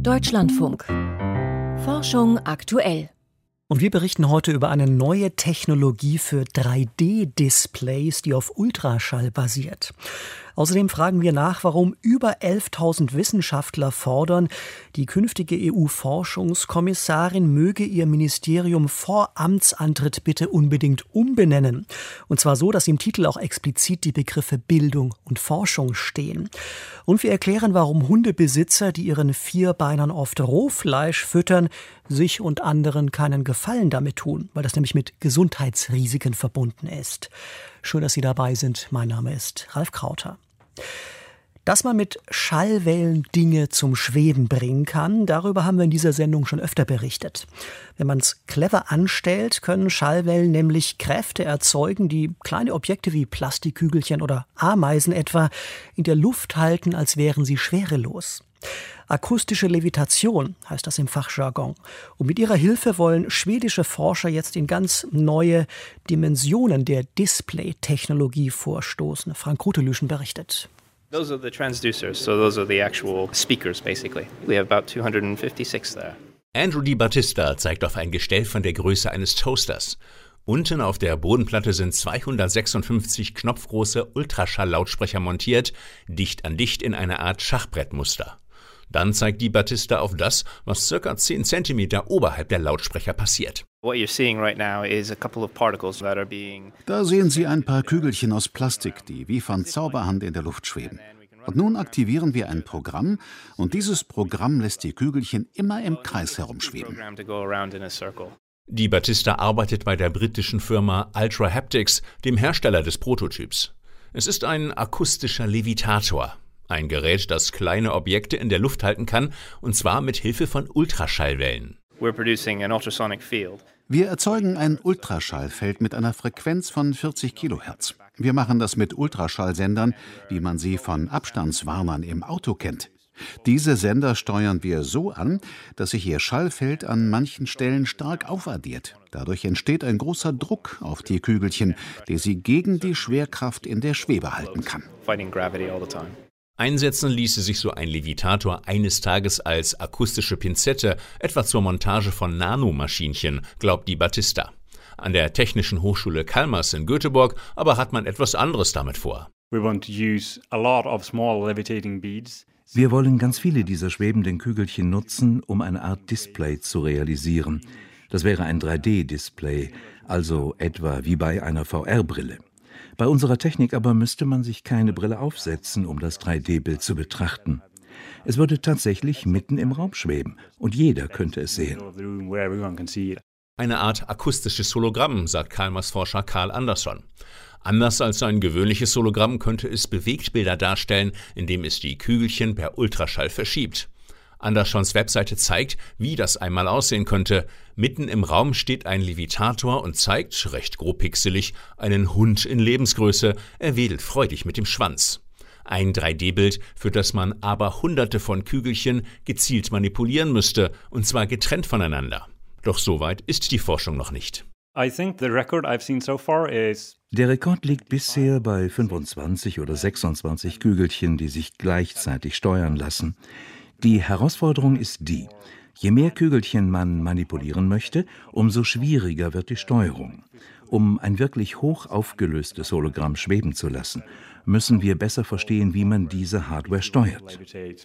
Deutschlandfunk. Forschung aktuell. Und wir berichten heute über eine neue Technologie für 3D-Displays, die auf Ultraschall basiert. Außerdem fragen wir nach, warum über 11.000 Wissenschaftler fordern, die künftige EU-Forschungskommissarin möge ihr Ministerium vor Amtsantritt bitte unbedingt umbenennen. Und zwar so, dass im Titel auch explizit die Begriffe Bildung und Forschung stehen. Und wir erklären, warum Hundebesitzer, die ihren Vierbeinern oft Rohfleisch füttern, sich und anderen keinen Gefallen damit tun, weil das nämlich mit Gesundheitsrisiken verbunden ist. Schön, dass Sie dabei sind. Mein Name ist Ralf Krauter. Dass man mit Schallwellen Dinge zum Schweben bringen kann, darüber haben wir in dieser Sendung schon öfter berichtet. Wenn man es clever anstellt, können Schallwellen nämlich Kräfte erzeugen, die kleine Objekte wie Plastikkügelchen oder Ameisen etwa in der Luft halten, als wären sie schwerelos. Akustische Levitation heißt das im Fachjargon. Und mit ihrer Hilfe wollen schwedische Forscher jetzt in ganz neue Dimensionen der Display-Technologie vorstoßen. Frank Grutelüschen berichtet. Those are the transducers, so those are the actual speakers basically. We have about 256 there. Andrew Di Battista zeigt auf ein Gestell von der Größe eines Toasters. Unten auf der Bodenplatte sind 256 knopfgroße Ultraschall-Lautsprecher montiert, dicht an dicht in einer Art Schachbrettmuster. Dann zeigt Di Battista auf das, was ca. 10 cm oberhalb der Lautsprecher passiert. Da sehen Sie ein paar Kügelchen aus Plastik, die wie von Zauberhand in der Luft schweben. Und nun aktivieren wir ein Programm, und dieses Programm lässt die Kügelchen immer im Kreis herumschweben. Di Battista arbeitet bei der britischen Firma Ultra Haptics, dem Hersteller des Prototyps. Es ist ein akustischer Levitator. Ein Gerät, das kleine Objekte in der Luft halten kann, und zwar mit Hilfe von Ultraschallwellen. Wir erzeugen ein Ultraschallfeld mit einer Frequenz von 40 Kilohertz. Wir machen das mit Ultraschallsendern, wie man sie von Abstandswarnern im Auto kennt. Diese Sender steuern wir so an, dass sich ihr Schallfeld an manchen Stellen stark aufaddiert. Dadurch entsteht ein großer Druck auf die Kügelchen, der sie gegen die Schwerkraft in der Schwebe halten kann. Einsetzen ließe sich so ein Levitator eines Tages als akustische Pinzette, etwa zur Montage von Nanomaschinchen, glaubt Di Battista. An der Technischen Hochschule Chalmers in Göteborg aber hat man etwas anderes damit vor. Wir wollen ganz viele dieser schwebenden Kügelchen nutzen, um eine Art Display zu realisieren. Das wäre ein 3D-Display, also etwa wie bei einer VR-Brille. Bei unserer Technik aber müsste man sich keine Brille aufsetzen, um das 3D-Bild zu betrachten. Es würde tatsächlich mitten im Raum schweben und jeder könnte es sehen. Eine Art akustisches Hologramm, sagt Chalmers Forscher Karl Andersson. Anders als ein gewöhnliches Hologramm könnte es Bewegtbilder darstellen, indem es die Kügelchen per Ultraschall verschiebt. Anderssons Webseite zeigt, wie das einmal aussehen könnte. Mitten im Raum steht ein Levitator und zeigt, recht grob pixelig, einen Hund in Lebensgröße. Er wedelt freudig mit dem Schwanz. Ein 3D-Bild, für das man aber Hunderte von Kügelchen gezielt manipulieren müsste, und zwar getrennt voneinander. Doch so weit ist die Forschung noch nicht. Der Rekord liegt bisher bei 25 oder 26 Kügelchen, die sich gleichzeitig steuern lassen. Die Herausforderung ist die: Je mehr Kügelchen man manipulieren möchte, umso schwieriger wird die Steuerung. Um ein wirklich hoch aufgelöstes Hologramm schweben zu lassen, müssen wir besser verstehen, wie man diese Hardware steuert.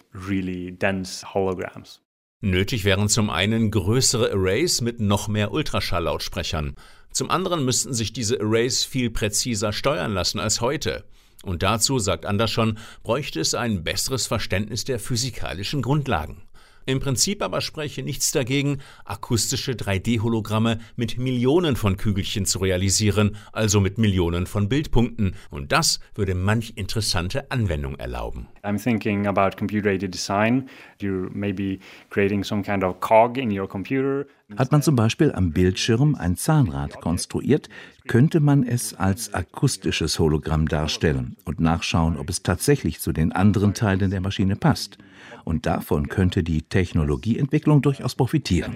Nötig wären zum einen größere Arrays mit noch mehr Ultraschalllautsprechern. Zum anderen müssten sich diese Arrays viel präziser steuern lassen als heute. Und dazu, sagt Andersson, bräuchte es ein besseres Verständnis der physikalischen Grundlagen. Im Prinzip aber spreche nichts dagegen, akustische 3D-Hologramme mit Millionen von Kügelchen zu realisieren, also mit Millionen von Bildpunkten. Und das würde manch interessante Anwendung erlauben. I'm thinking about computer-aided design. You're maybe creating some kind of cog in your computer. Hat man zum Beispiel am Bildschirm ein Zahnrad konstruiert, könnte man es als akustisches Hologramm darstellen und nachschauen, ob es tatsächlich zu den anderen Teilen der Maschine passt. Und davon könnte die Technologieentwicklung durchaus profitieren.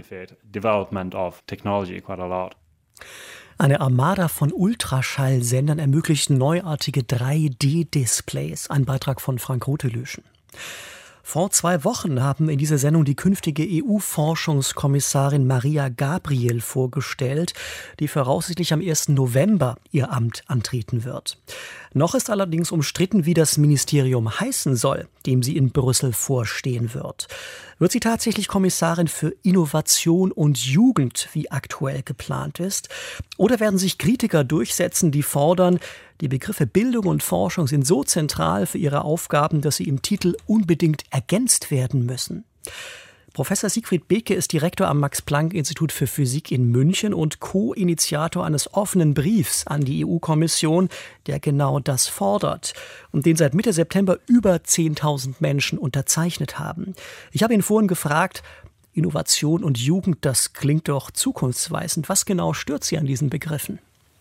Eine Armada von Ultraschallsendern ermöglicht neuartige 3D-Displays. Ein Beitrag von Frank Grutelüschen. Vor 2 Wochen haben in dieser Sendung die künftige EU-Forschungskommissarin Maria Gabriel vorgestellt, die voraussichtlich am 1. November ihr Amt antreten wird. Noch ist allerdings umstritten, wie das Ministerium heißen soll, dem sie in Brüssel vorstehen wird. Wird sie tatsächlich Kommissarin für Innovation und Jugend, wie aktuell geplant ist? Oder werden sich Kritiker durchsetzen, die fordern, die Begriffe Bildung und Forschung sind so zentral für ihre Aufgaben, dass sie im Titel unbedingt ergänzt werden müssen? Professor Siegfried Beke ist Direktor am Max-Planck-Institut für Physik in München und Co-Initiator eines offenen Briefs an die EU-Kommission, der genau das fordert und den seit Mitte September über 10.000 Menschen unterzeichnet haben. Ich habe ihn vorhin gefragt, Innovation und Jugend, das klingt doch zukunftsweisend. Was genau stört Sie an diesen Begriffen?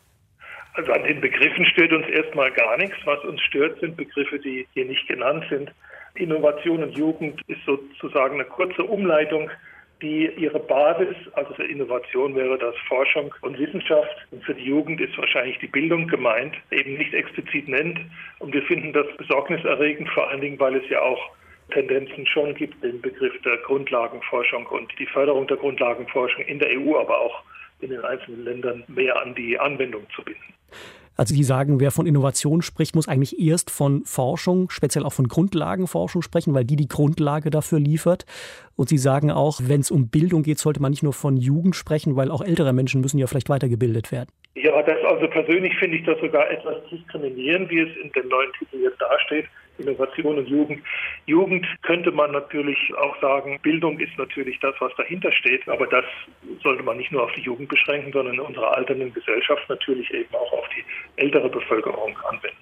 Also an den Begriffen stört uns erstmal gar nichts. Was uns stört, sind Begriffe, die hier nicht genannt sind. Innovation und Jugend ist sozusagen eine kurze Umleitung, die ihre Basis, also für Innovation wäre das Forschung und Wissenschaft und für die Jugend ist wahrscheinlich die Bildung gemeint, eben nicht explizit nennt. Und wir finden das besorgniserregend, vor allen Dingen, weil es ja auch Tendenzen schon gibt, den Begriff der Grundlagenforschung und die Förderung der Grundlagenforschung in der EU, aber auch in den einzelnen Ländern mehr an die Anwendung zu binden. Also Sie sagen, wer von Innovation spricht, muss eigentlich erst von Forschung, speziell auch von Grundlagenforschung sprechen, weil die Grundlage dafür liefert. Und Sie sagen auch, wenn es um Bildung geht, sollte man nicht nur von Jugend sprechen, weil auch ältere Menschen müssen ja vielleicht weitergebildet werden. Ja, also persönlich finde ich das sogar etwas diskriminierend, wie es in dem neuen Titel jetzt dasteht. Innovation und Jugend. Jugend könnte man natürlich auch sagen, Bildung ist natürlich das, was dahinter steht, aber das sollte man nicht nur auf die Jugend beschränken, sondern in unserer alternden Gesellschaft natürlich eben auch auf die ältere Bevölkerung anwenden.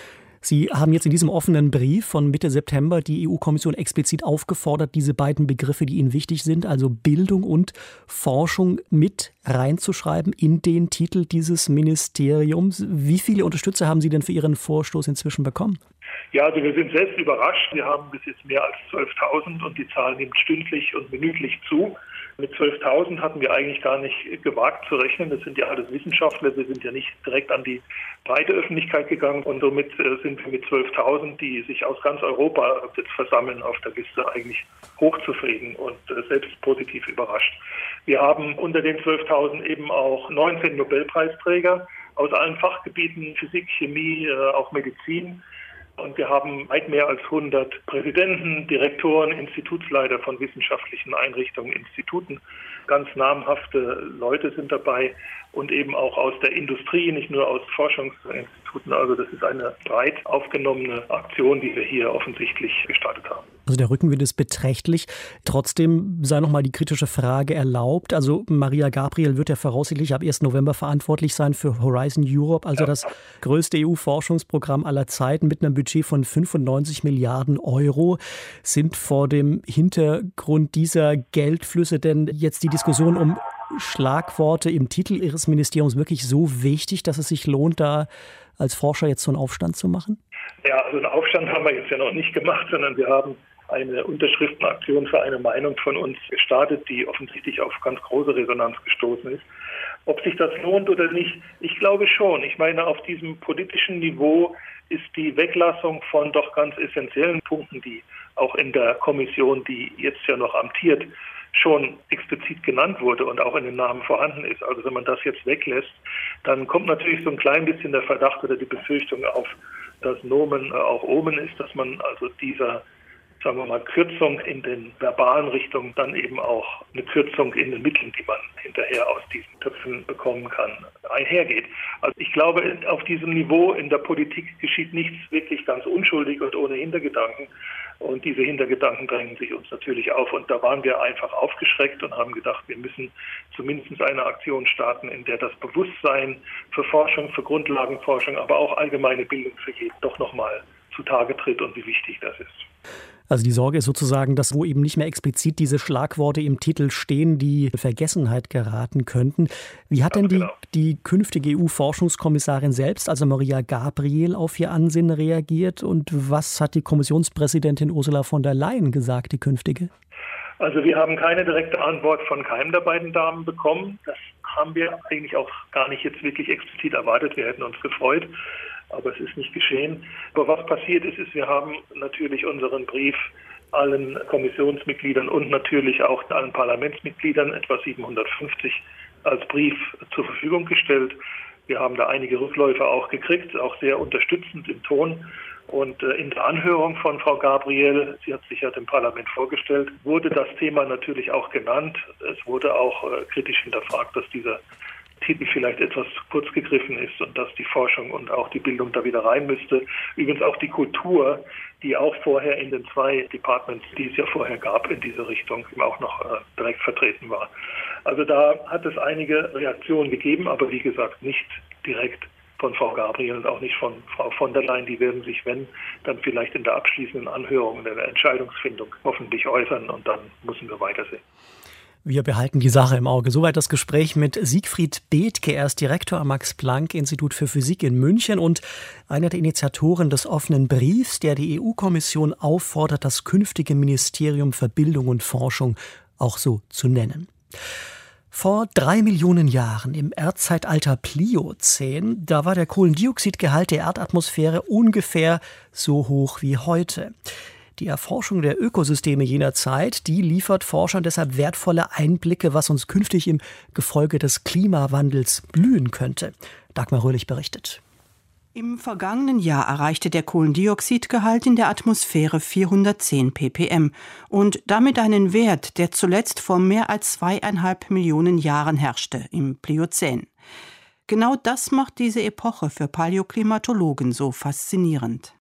Sie haben jetzt in diesem offenen Brief von Mitte September die EU-Kommission explizit aufgefordert, diese beiden Begriffe, die Ihnen wichtig sind, also Bildung und Forschung, mit reinzuschreiben in den Titel dieses Ministeriums. Wie viele Unterstützer haben Sie denn für Ihren Vorstoß inzwischen bekommen? Ja, also wir sind selbst überrascht. Wir haben bis jetzt mehr als 12.000 und die Zahl nimmt stündlich und minütlich zu. Mit 12.000 hatten wir eigentlich gar nicht gewagt zu rechnen. Das sind ja alles Wissenschaftler. Wir sind ja nicht direkt an die breite Öffentlichkeit gegangen. Und somit sind wir mit 12.000, die sich aus ganz Europa jetzt versammeln auf der Liste, eigentlich hochzufrieden und selbst positiv überrascht. Wir haben unter den 12.000 eben auch 19 Nobelpreisträger aus allen Fachgebieten, Physik, Chemie, auch Medizin. Und wir haben weit mehr als 100 Präsidenten, Direktoren, Institutsleiter von wissenschaftlichen Einrichtungen, Instituten. Ganz namhafte Leute sind dabei und eben auch aus der Industrie, nicht nur aus Forschungsinstituten. Also das ist eine breit aufgenommene Aktion, die wir hier offensichtlich gestartet haben. Also der Rückenwind ist beträchtlich. Trotzdem sei noch mal die kritische Frage erlaubt. Also Maria Gabriel wird ja voraussichtlich ab 1. November verantwortlich sein für Horizon Europe, also das größte EU-Forschungsprogramm aller Zeiten mit einem Budget von 95 Milliarden Euro. Sind vor dem Hintergrund dieser Geldflüsse denn jetzt die Diskussion um Schlagworte im Titel Ihres Ministeriums wirklich so wichtig, dass es sich lohnt, da als Forscher jetzt so einen Aufstand zu machen? Ja, also einen Aufstand haben wir jetzt ja noch nicht gemacht, sondern wir haben eine Unterschriftenaktion für eine Meinung von uns gestartet, die offensichtlich auf ganz große Resonanz gestoßen ist. Ob sich das lohnt oder nicht, ich glaube schon. Ich meine, auf diesem politischen Niveau ist die Weglassung von doch ganz essentiellen Punkten, die auch in der Kommission, die jetzt ja noch amtiert, schon explizit genannt wurde und auch in den Namen vorhanden ist. Also wenn man das jetzt weglässt, dann kommt natürlich so ein klein bisschen der Verdacht oder die Befürchtung auf, dass Nomen auch Omen ist, dass man also dieser, sagen wir mal, Kürzung in den verbalen Richtungen dann eben auch eine Kürzung in den Mitteln, die man hinterher aus diesen Töpfen bekommen kann, einhergeht. Also ich glaube, auf diesem Niveau in der Politik geschieht nichts wirklich ganz unschuldig und ohne Hintergedanken. Und diese Hintergedanken drängen sich uns natürlich auf. Und da waren wir einfach aufgeschreckt und haben gedacht, wir müssen zumindest eine Aktion starten, in der das Bewusstsein für Forschung, für Grundlagenforschung, aber auch allgemeine Bildung für jeden doch nochmal zutage tritt und wie wichtig das ist. Also die Sorge ist sozusagen, dass wo eben nicht mehr explizit diese Schlagworte im Titel stehen, die in Vergessenheit geraten könnten. Wie hat denn die künftige EU-Forschungskommissarin selbst, also Maria Gabriel, auf ihr Ansinnen reagiert? Und was hat die Kommissionspräsidentin Ursula von der Leyen gesagt, die künftige? Also wir haben keine direkte Antwort von keinem der beiden Damen bekommen. Das haben wir eigentlich auch gar nicht jetzt wirklich explizit erwartet. Wir hätten uns gefreut. Aber es ist nicht geschehen. Aber was passiert ist, wir haben natürlich unseren Brief allen Kommissionsmitgliedern und natürlich auch allen Parlamentsmitgliedern, etwa 750, als Brief zur Verfügung gestellt. Wir haben da einige Rückläufe auch gekriegt, auch sehr unterstützend im Ton. Und in der Anhörung von Frau Gabriel, sie hat sich ja dem Parlament vorgestellt, wurde das Thema natürlich auch genannt. Es wurde auch kritisch hinterfragt, dass dieser Titel vielleicht etwas zu kurz gegriffen ist und dass die Forschung und auch die Bildung da wieder rein müsste. Übrigens auch die Kultur, die auch vorher in den 2 Departments, die es ja vorher gab, in diese Richtung auch noch direkt vertreten war. Also da hat es einige Reaktionen gegeben, aber wie gesagt nicht direkt von Frau Gabriel und auch nicht von Frau von der Leyen. Die werden sich, wenn, dann vielleicht in der abschließenden Anhörung, in der Entscheidungsfindung hoffentlich äußern und dann müssen wir weitersehen. Wir behalten die Sache im Auge. Soweit das Gespräch mit Siegfried Bethke. Er ist Direktor am Max-Planck-Institut für Physik in München und einer der Initiatoren des offenen Briefs, der die EU-Kommission auffordert, das künftige Ministerium für Bildung und Forschung auch so zu nennen. Vor 3 Millionen Jahren, im Erdzeitalter Pliozän, da war der Kohlendioxidgehalt der Erdatmosphäre ungefähr so hoch wie heute. Die Erforschung der Ökosysteme jener Zeit, die liefert Forschern deshalb wertvolle Einblicke, was uns künftig im Gefolge des Klimawandels blühen könnte. Dagmar Röhlich berichtet. Im vergangenen Jahr erreichte der Kohlendioxidgehalt in der Atmosphäre 410 ppm und damit einen Wert, der zuletzt vor mehr als 2,5 Millionen Jahren herrschte, im Pliozän. Genau das macht diese Epoche für Paläoklimatologen so faszinierend.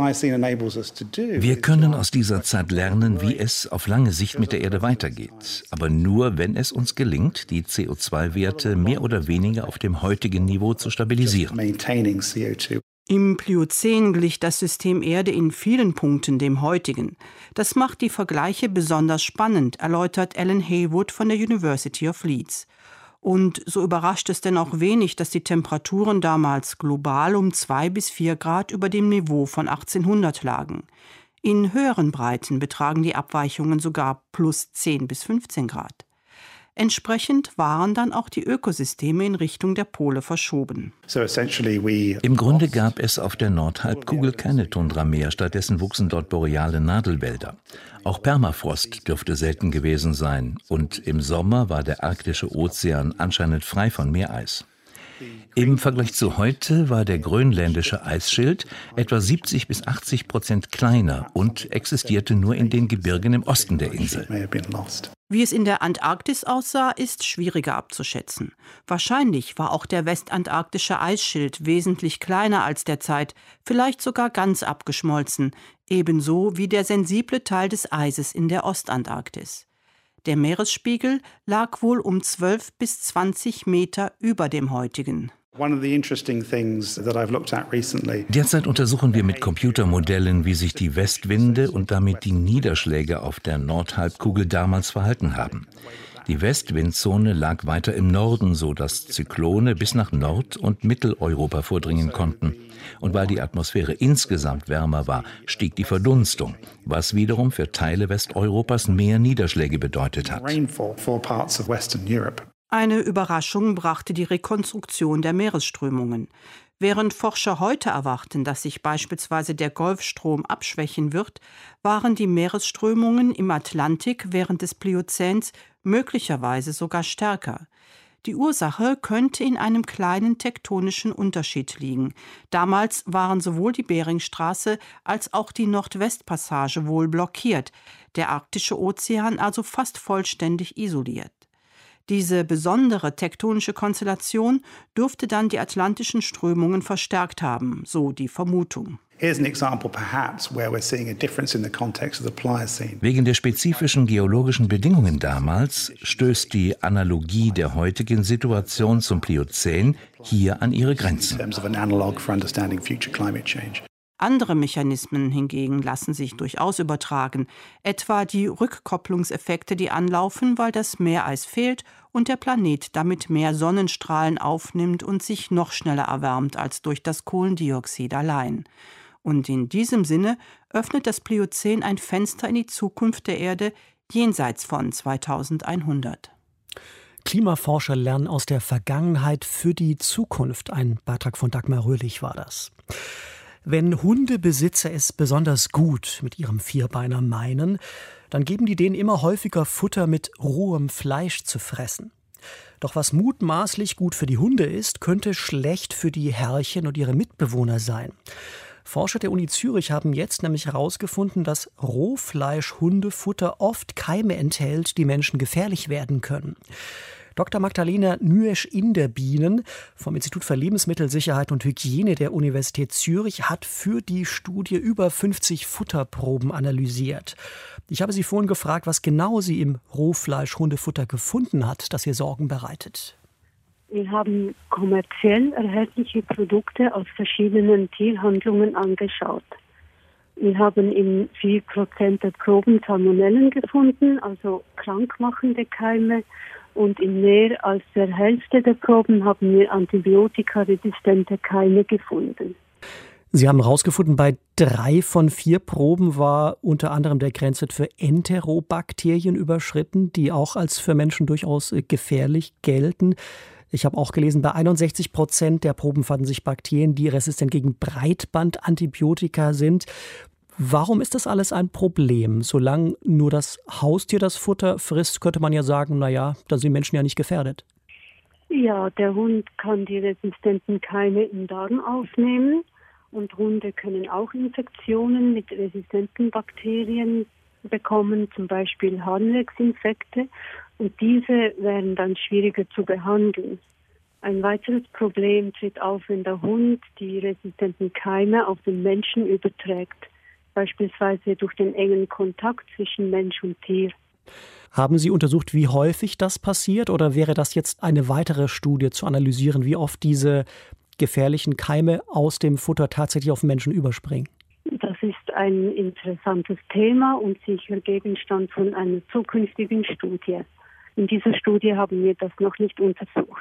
Wir können aus dieser Zeit lernen, wie es auf lange Sicht mit der Erde weitergeht. Aber nur, wenn es uns gelingt, die CO2-Werte mehr oder weniger auf dem heutigen Niveau zu stabilisieren. Im Pliozän glich das System Erde in vielen Punkten dem heutigen. Das macht die Vergleiche besonders spannend, erläutert Alan Haywood von der University of Leeds. Und so überrascht es denn auch wenig, dass die Temperaturen damals global um 2 bis 4 Grad über dem Niveau von 1800 lagen. In höheren Breiten betragen die Abweichungen sogar plus 10 bis 15 Grad. Entsprechend waren dann auch die Ökosysteme in Richtung der Pole verschoben. Im Grunde gab es auf der Nordhalbkugel keine Tundra mehr, stattdessen wuchsen dort boreale Nadelwälder. Auch Permafrost dürfte selten gewesen sein und im Sommer war der arktische Ozean anscheinend frei von Meereis. Im Vergleich zu heute war der grönländische Eisschild etwa 70 bis 80% kleiner und existierte nur in den Gebirgen im Osten der Insel. Wie es in der Antarktis aussah, ist schwieriger abzuschätzen. Wahrscheinlich war auch der westantarktische Eisschild wesentlich kleiner als derzeit, vielleicht sogar ganz abgeschmolzen, ebenso wie der sensible Teil des Eises in der Ostantarktis. Der Meeresspiegel lag wohl um 12 bis 20 Meter über dem heutigen. Derzeit untersuchen wir mit Computermodellen, wie sich die Westwinde und damit die Niederschläge auf der Nordhalbkugel damals verhalten haben. Die Westwindzone lag weiter im Norden, sodass Zyklone bis nach Nord- und Mitteleuropa vordringen konnten. Und weil die Atmosphäre insgesamt wärmer war, stieg die Verdunstung, was wiederum für Teile Westeuropas mehr Niederschläge bedeutet hat. Eine Überraschung brachte die Rekonstruktion der Meeresströmungen. Während Forscher heute erwarten, dass sich beispielsweise der Golfstrom abschwächen wird, waren die Meeresströmungen im Atlantik während des Pliozäns möglicherweise sogar stärker. Die Ursache könnte in einem kleinen tektonischen Unterschied liegen. Damals waren sowohl die Beringstraße als auch die Nordwestpassage wohl blockiert, der Arktische Ozean also fast vollständig isoliert. Diese besondere tektonische Konstellation dürfte dann die atlantischen Strömungen verstärkt haben, so die Vermutung. Wegen der spezifischen geologischen Bedingungen damals stößt die Analogie der heutigen Situation zum Pliozän hier an ihre Grenzen. Andere Mechanismen hingegen lassen sich durchaus übertragen, etwa die Rückkopplungseffekte, die anlaufen, weil das Meereis fehlt und der Planet damit mehr Sonnenstrahlen aufnimmt und sich noch schneller erwärmt als durch das Kohlendioxid allein. Und in diesem Sinne öffnet das Pliozän ein Fenster in die Zukunft der Erde jenseits von 2100. Klimaforscher lernen aus der Vergangenheit für die Zukunft. Ein Beitrag von Dagmar Röhlich war das. Wenn Hundebesitzer es besonders gut mit ihrem Vierbeiner meinen, dann geben die denen immer häufiger Futter mit rohem Fleisch zu fressen. Doch was mutmaßlich gut für die Hunde ist, könnte schlecht für die Herrchen und ihre Mitbewohner sein. Forscher der Uni Zürich haben jetzt nämlich herausgefunden, dass Rohfleisch-Hundefutter oft Keime enthält, die Menschen gefährlich werden können. Dr. Magdalena Nüesch-Inderbienen vom Institut für Lebensmittelsicherheit und Hygiene der Universität Zürich hat für die Studie über 50 Futterproben analysiert. Ich habe sie vorhin gefragt, was genau sie im Rohfleisch-Hundefutter gefunden hat, das ihr Sorgen bereitet. Wir haben kommerziell erhältliche Produkte aus verschiedenen Tierhandlungen angeschaut. Wir haben in 4% der Proben Salmonellen gefunden, also krankmachende Keime. Und in mehr als der Hälfte der Proben haben wir antibiotikaresistente Keime gefunden. Sie haben herausgefunden, bei 3 von 4 Proben war unter anderem der Grenzwert für Enterobakterien überschritten, die auch als für Menschen durchaus gefährlich gelten. Ich habe auch gelesen, bei 61% der Proben fanden sich Bakterien, die resistent gegen Breitbandantibiotika sind. Warum ist das alles ein Problem? Solange nur das Haustier das Futter frisst, könnte man ja sagen, naja, da sind Menschen ja nicht gefährdet. Ja, der Hund kann die resistenten Keime im Darm aufnehmen und Hunde können auch Infektionen mit resistenten Bakterien bekommen, zum Beispiel Harnwegsinfekte, und diese wären dann schwieriger zu behandeln. Ein weiteres Problem tritt auf, wenn der Hund die resistenten Keime auf den Menschen überträgt, beispielsweise durch den engen Kontakt zwischen Mensch und Tier. Haben Sie untersucht, wie häufig das passiert, oder wäre das jetzt eine weitere Studie zu analysieren, wie oft diese gefährlichen Keime aus dem Futter tatsächlich auf Menschen überspringen? Das ist ein interessantes Thema und sicher Gegenstand von einer zukünftigen Studie. In dieser Studie haben wir das noch nicht untersucht.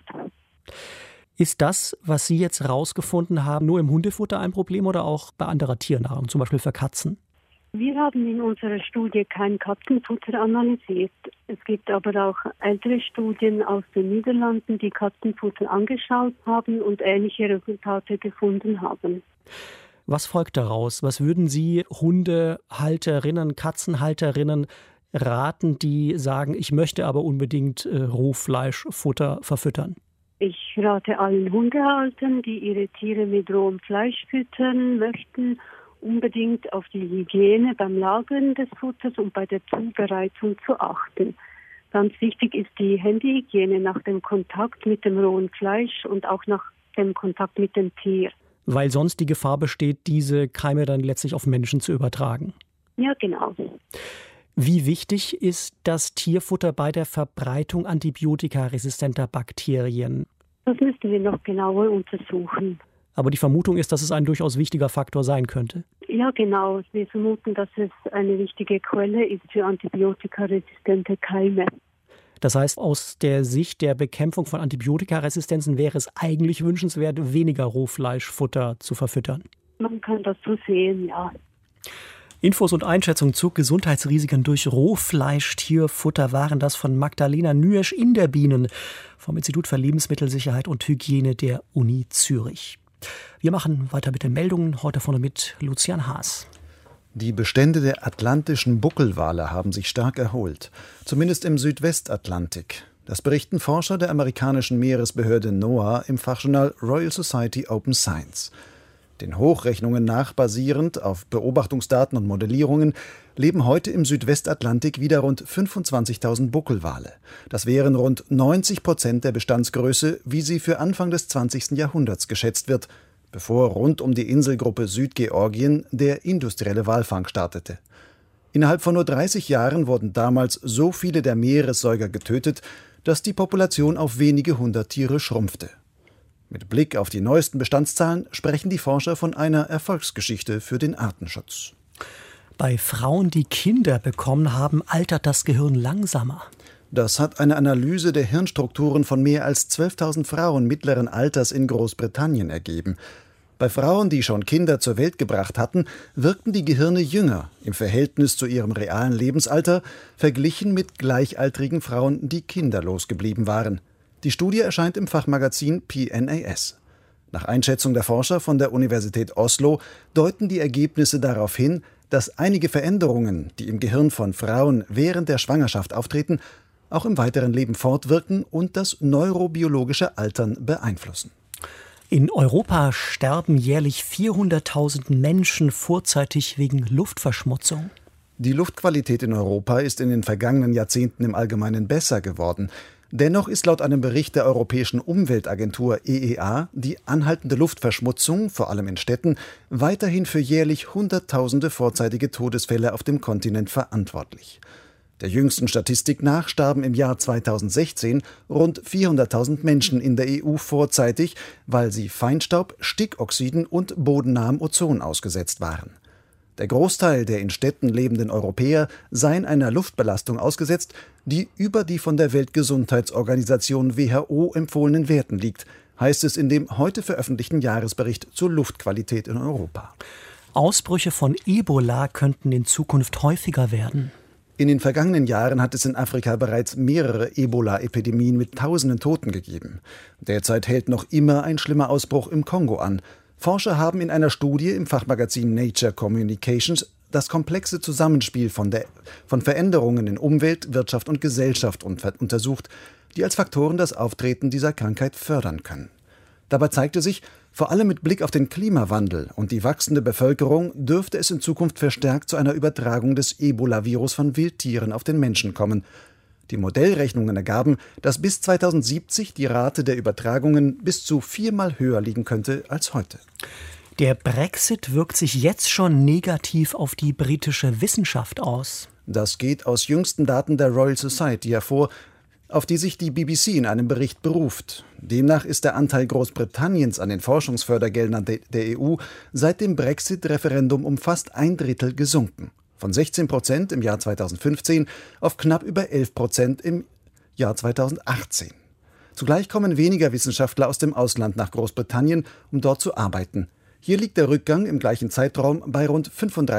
Ist das, was Sie jetzt herausgefunden haben, nur im Hundefutter ein Problem oder auch bei anderer Tiernahrung, zum Beispiel für Katzen? Wir haben in unserer Studie kein Katzenfutter analysiert. Es gibt aber auch ältere Studien aus den Niederlanden, die Katzenfutter angeschaut haben und ähnliche Resultate gefunden haben. Was folgt daraus? Was würden Sie Hundehalterinnen, Katzenhalterinnen raten, die sagen, ich möchte aber unbedingt Rohfleischfutter verfüttern? Ich rate allen Hundehaltern, die ihre Tiere mit rohem Fleisch füttern möchten, unbedingt auf die Hygiene beim Lagern des Futters und bei der Zubereitung zu achten. Ganz wichtig ist die Händehygiene nach dem Kontakt mit dem rohen Fleisch und auch nach dem Kontakt mit dem Tier. Weil sonst die Gefahr besteht, diese Keime dann letztlich auf Menschen zu übertragen. Ja, genau. Wie wichtig ist das Tierfutter bei der Verbreitung antibiotikaresistenter Bakterien? Das müssten wir noch genauer untersuchen. Aber die Vermutung ist, dass es ein durchaus wichtiger Faktor sein könnte. Ja, genau. Wir vermuten, dass es eine wichtige Quelle ist für antibiotikaresistente Keime. Das heißt, aus der Sicht der Bekämpfung von Antibiotikaresistenzen wäre es eigentlich wünschenswert, weniger Rohfleischfutter zu verfüttern. Man kann das so sehen, ja. Infos und Einschätzungen zu Gesundheitsrisiken durch Rohfleischtierfutter waren das von Magdalena Nüesch-Inderbienen vom Institut für Lebensmittelsicherheit und Hygiene der Uni Zürich. Wir machen weiter mit den Meldungen, heute vorne mit Lucian Haas. Die Bestände der atlantischen Buckelwale haben sich stark erholt, zumindest im Südwestatlantik. Das berichten Forscher der amerikanischen Meeresbehörde NOAA im Fachjournal Royal Society Open Science. Den Hochrechnungen nach basierend auf Beobachtungsdaten und Modellierungen leben heute im Südwestatlantik wieder rund 25.000 Buckelwale. Das wären rund 90% der Bestandsgröße, wie sie für Anfang des 20. Jahrhunderts geschätzt wird, bevor rund um die Inselgruppe Südgeorgien der industrielle Walfang startete. Innerhalb von nur 30 Jahren wurden damals so viele der Meeressäuger getötet, dass die Population auf wenige hundert Tiere schrumpfte. Mit Blick auf die neuesten Bestandszahlen sprechen die Forscher von einer Erfolgsgeschichte für den Artenschutz. Bei Frauen, die Kinder bekommen haben, altert das Gehirn langsamer. Das hat eine Analyse der Hirnstrukturen von mehr als 12.000 Frauen mittleren Alters in Großbritannien ergeben. Bei Frauen, die schon Kinder zur Welt gebracht hatten, wirkten die Gehirne jünger im Verhältnis zu ihrem realen Lebensalter, verglichen mit gleichaltrigen Frauen, die kinderlos geblieben waren. Die Studie erscheint im Fachmagazin PNAS. Nach Einschätzung der Forscher von der Universität Oslo deuten die Ergebnisse darauf hin, dass einige Veränderungen, die im Gehirn von Frauen während der Schwangerschaft auftreten, auch im weiteren Leben fortwirken und das neurobiologische Altern beeinflussen. In Europa sterben jährlich 400.000 Menschen vorzeitig wegen Luftverschmutzung. Die Luftqualität in Europa ist in den vergangenen Jahrzehnten im Allgemeinen besser geworden. Dennoch ist laut einem Bericht der Europäischen Umweltagentur EEA die anhaltende Luftverschmutzung, vor allem in Städten, weiterhin für jährlich Hunderttausende vorzeitige Todesfälle auf dem Kontinent verantwortlich. Der jüngsten Statistik nach starben im Jahr 2016 rund 400.000 Menschen in der EU vorzeitig, weil sie Feinstaub, Stickoxiden und bodennahem Ozon ausgesetzt waren. Der Großteil der in Städten lebenden Europäer seien einer Luftbelastung ausgesetzt, die über die von der Weltgesundheitsorganisation WHO empfohlenen Werten liegt, heißt es in dem heute veröffentlichten Jahresbericht zur Luftqualität in Europa. Ausbrüche von Ebola könnten in Zukunft häufiger werden. In den vergangenen Jahren hat es in Afrika bereits mehrere Ebola-Epidemien mit tausenden Toten gegeben. Derzeit hält noch immer ein schlimmer Ausbruch im Kongo an. Forscher haben in einer Studie im Fachmagazin Nature Communications das komplexe Zusammenspiel von Veränderungen in Umwelt, Wirtschaft und Gesellschaft untersucht, die als Faktoren das Auftreten dieser Krankheit fördern können. Dabei zeigte sich, vor allem mit Blick auf den Klimawandel und die wachsende Bevölkerung dürfte es in Zukunft verstärkt zu einer Übertragung des Ebola-Virus von Wildtieren auf den Menschen kommen. Die Modellrechnungen ergaben, dass bis 2070 die Rate der Übertragungen bis zu 4-mal höher liegen könnte als heute. Der Brexit wirkt sich jetzt schon negativ auf die britische Wissenschaft aus. Das geht aus jüngsten Daten der Royal Society hervor, auf die sich die BBC in einem Bericht beruft. Demnach ist der Anteil Großbritanniens an den Forschungsfördergeldern der EU seit dem Brexit-Referendum um fast 1/3 gesunken. Von 16% im Jahr 2015 auf knapp über 11% im Jahr 2018. Zugleich kommen weniger Wissenschaftler aus dem Ausland nach Großbritannien, um dort zu arbeiten. Hier liegt der Rückgang im gleichen Zeitraum bei rund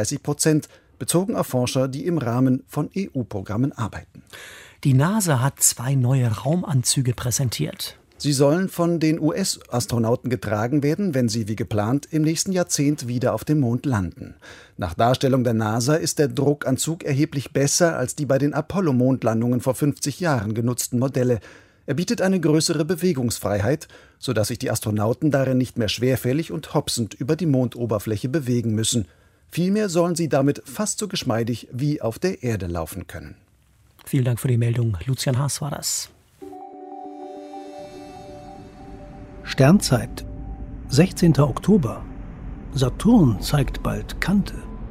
35%, bezogen auf Forscher, die im Rahmen von EU-Programmen arbeiten. Die NASA hat 2 neue Raumanzüge präsentiert. Sie sollen von den US-Astronauten getragen werden, wenn sie wie geplant im nächsten Jahrzehnt wieder auf dem Mond landen. Nach Darstellung der NASA ist der Druckanzug erheblich besser als die bei den Apollo-Mondlandungen vor 50 Jahren genutzten Modelle. Er bietet eine größere Bewegungsfreiheit, sodass sich die Astronauten darin nicht mehr schwerfällig und hopsend über die Mondoberfläche bewegen müssen. Vielmehr sollen sie damit fast so geschmeidig wie auf der Erde laufen können. Vielen Dank für die Meldung. Lucian Haas war das. Sternzeit, 16. Oktober. Saturn zeigt bald Kante.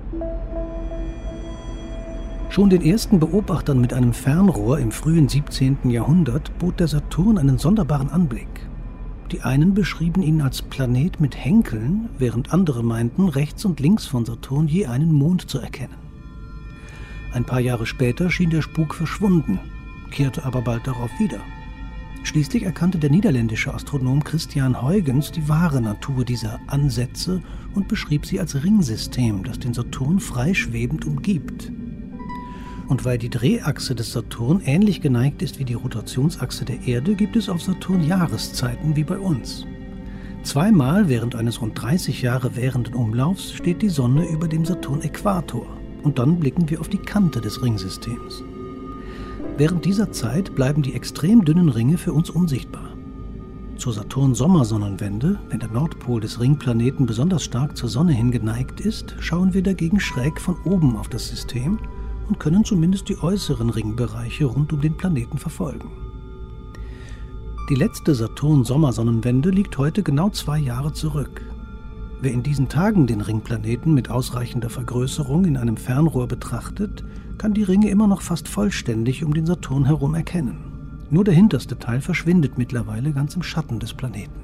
Schon den ersten Beobachtern mit einem Fernrohr im frühen 17. Jahrhundert bot der Saturn einen sonderbaren Anblick. Die einen beschrieben ihn als Planet mit Henkeln, während andere meinten, rechts und links von Saturn je einen Mond zu erkennen. Ein paar Jahre später schien der Spuk verschwunden, kehrte aber bald darauf wieder. Schließlich erkannte der niederländische Astronom Christian Huygens die wahre Natur dieser Ansätze und beschrieb sie als Ringsystem, das den Saturn freischwebend umgibt. Und weil die Drehachse des Saturn ähnlich geneigt ist wie die Rotationsachse der Erde, gibt es auf Saturn Jahreszeiten wie bei uns. 2-mal während eines rund 30 Jahre währenden Umlaufs steht die Sonne über dem Saturn-Äquator. Und dann blicken wir auf die Kante des Ringsystems. Während dieser Zeit bleiben die extrem dünnen Ringe für uns unsichtbar. Zur Saturn-Sommersonnenwende, wenn der Nordpol des Ringplaneten besonders stark zur Sonne hin geneigt ist, schauen wir dagegen schräg von oben auf das System und können zumindest die äußeren Ringbereiche rund um den Planeten verfolgen. Die letzte Saturn-Sommersonnenwende liegt heute genau 2 Jahre zurück. Wer in diesen Tagen den Ringplaneten mit ausreichender Vergrößerung in einem Fernrohr betrachtet, kann die Ringe immer noch fast vollständig um den Saturn herum erkennen. Nur der hinterste Teil verschwindet mittlerweile ganz im Schatten des Planeten.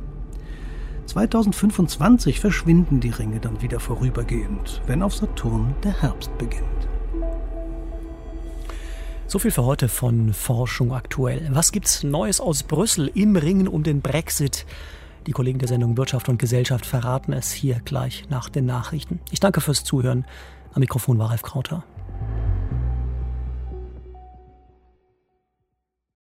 2025 verschwinden die Ringe dann wieder vorübergehend, wenn auf Saturn der Herbst beginnt. So viel für heute von Forschung aktuell. Was gibt's Neues aus Brüssel im Ringen um den Brexit? Die Kollegen der Sendung Wirtschaft und Gesellschaft verraten es hier gleich nach den Nachrichten. Ich danke fürs Zuhören. Am Mikrofon war Ralf Krauter.